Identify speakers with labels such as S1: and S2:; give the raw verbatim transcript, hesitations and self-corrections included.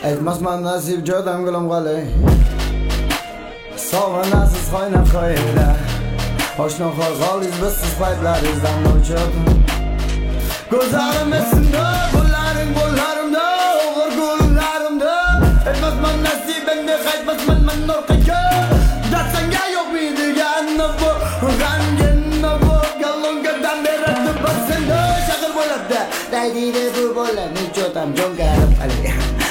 S1: Aytmasman nasib jo'dam gulim qolay. Sog'inasiz qaynab qo'yinglar. Oshno qo'rg'oliz bizsiz paytlaringizdan o'chib. Ko'zlarim esimda, qo'llaring qo'llarimda, o'g'ir qo'llarimda. Aytmasman nasibingni qaytmasman men orqaga. Datsanga yo'q deganni bu, g'amginni bu, galongadan beradi bir senda shag'ir bo'ladi. Daydida bu bola, jo'dam jongarib qolay.